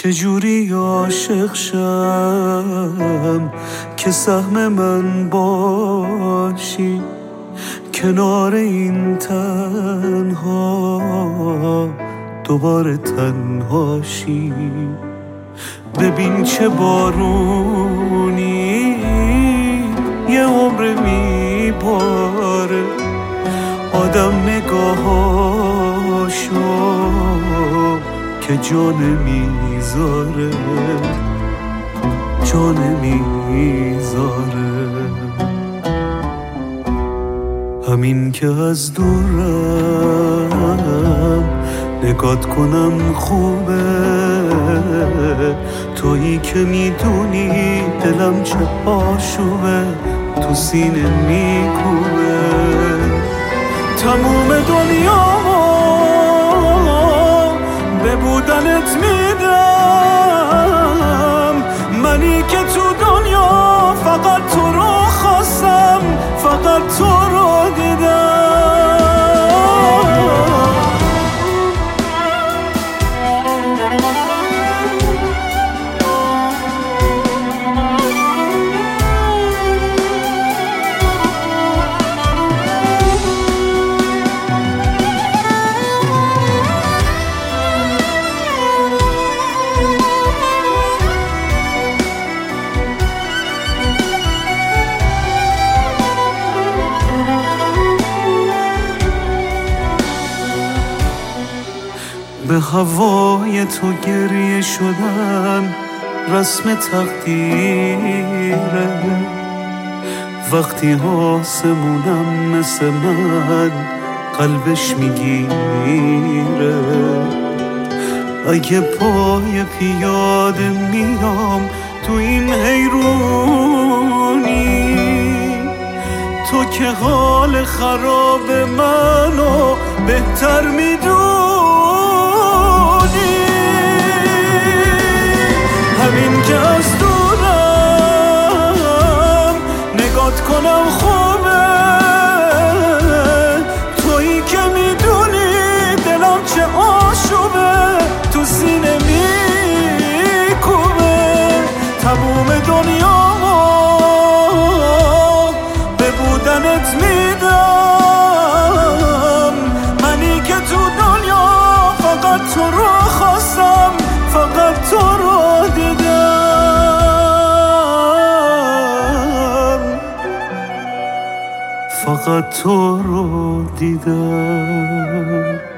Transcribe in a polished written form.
چجوری عاشق شم که سهم من باشی، کنار این تنها دوباره تنهاشی. ببین چه بارونی یه عمر میباره، آدم نگاهاشو که جان میذاره، جان میذاره. همین که از دورم نگات کنم خوبه، تویی که میدونی دلم چه آشوبه، تو سینه میکوبه. تموم دنیا به بودنت میدم، منی که تو دنیا فقط تو رو خواستم، فقط تو رو دیدم. به هوای تو گریه شدن رسم تقدیره، وقتی آسمونم مثل من قلبش میگیره. اگه پای پیاده میام تو این حیرونی، تو که حال خراب منو بهتر میدونی. همین که از دورم نگات کنم خوبه، تویی که میدونی دلم چه آشوبه، تو سینه میکوبه. تموم دنیا به بودنت میدم، منی که تو دنیا فقط تو رو خواستم، فقط تو رو دیدم، فقط تو رو دیدم.